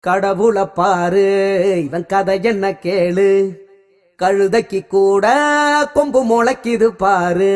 கடவுள பாரு இவன் கதை என்ன கேளு. கழுதைக்கு கூட கொம்பு முளைக்குது பாரு.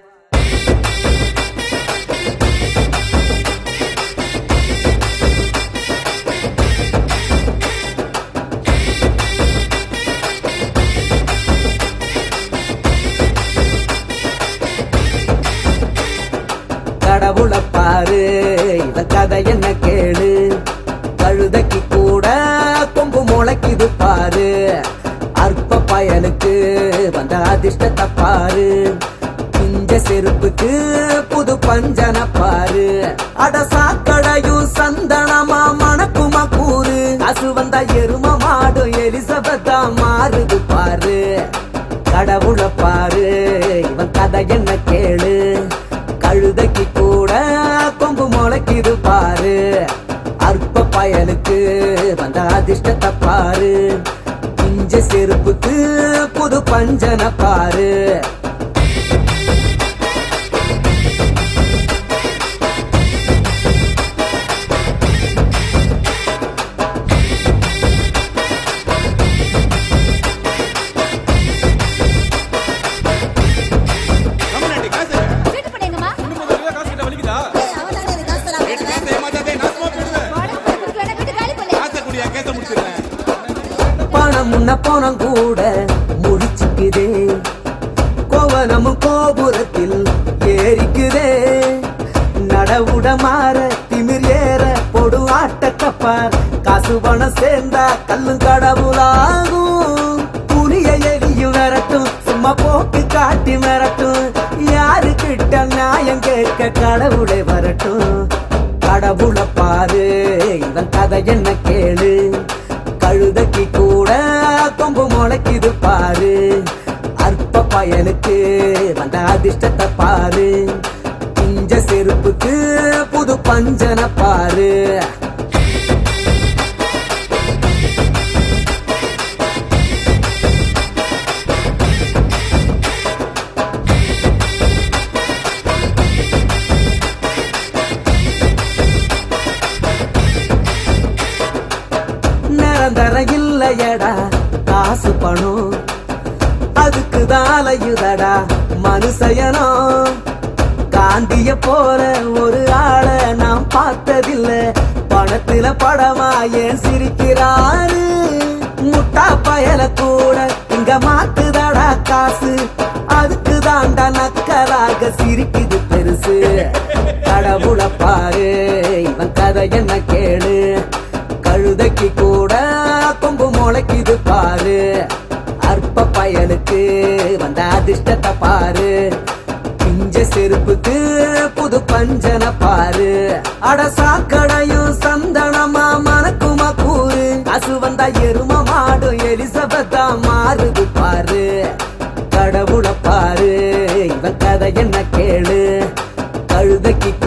கடவுள பாரு இவன் கதை என்ன கேளு. கழுதைக்கு கூட கொம்பு முளைக்குது பாரு. அற்ப பயனுக்கு வந்த அதிர்ஷ்டத்தை பாரு. பிஞ்ச செருப்புக்கு புது பஞ்சன பாரு. அட சாக்கடையும் சந்தனமா மணக்குமா கூறு. அசு வந்த எரும மாடும் எலிசபெத்தா மாறுது பாரு. கடவுள பாரு இவன் கதை என்ன கேளு. கழுதைக்கு கூட கொம்பு முளைக்குது பாரு. அற்ப பயனுக்கு வந்த அதிர்ஷ்டத்தை பாரு. பிஞ்ச செருப்புக்கு புது பஞ்சன பாரு. பணம் முன்ன போனம் கூட முடிச்சுக்குதே. கோவனமும் கோபுரத்தில் ஏறிக்குதே. நடவுட மாற திமிர் ஏற பொடு ஆட்டக்கப்பார். காசு பணம் சேர்ந்தா கல்லும் கடவுளாகும். புலிய எலியும் விரட்டும் சும்மா போக்கு காட்டி மிரட்டும். யாரு கிட்ட நியாயம் கேட்க கடவுளை வரட்டும். கடவுள பாரு இவன் கதை என்ன கேளு. கழுதைக்கு கூட கொம்பு முளைக்குது பாரு. அற்ப பயனுக்கு வந்த அதிர்ஷ்டத்தை பாரு. பிஞ்ச செருப்புக்கு புது பஞ்சன பாரு. நிரந்தர இல்லையடா காசு பணம். அதுக்குதான் அலையுதடா மனுஷயனோ. காந்திய போற ஒரு ஆளை நாம் பார்த்ததில்ல. பணத்துல படமா ஏன் சிரிக்கிறாரு. முட்டா பயல கூட இங்க மாத்துதடா காசு. அதுக்கு தாண்டா நக்கலாக சிரிக்குது பெருசு. கடவுள பாரு இவன் கதை என்ன கேளு. கழுதைக்கு கூட கொம்பு முளைக்குது பாரு. அற்ப பயனுக்கு வந்த அதிர்ஷ்டத்தை பாரு. பிஞ்ச செருப்புக்கு புது பஞ்சன பாரு. அட சாக்கடையும் சந்தனமா மணக்குமா கூறு. அசு வந்த எரும மாடும் எலிசபெத்தா மாறுது பாரு. கடவுள பாரு இவன் கதை என்ன கேளு. கழுதைக்கு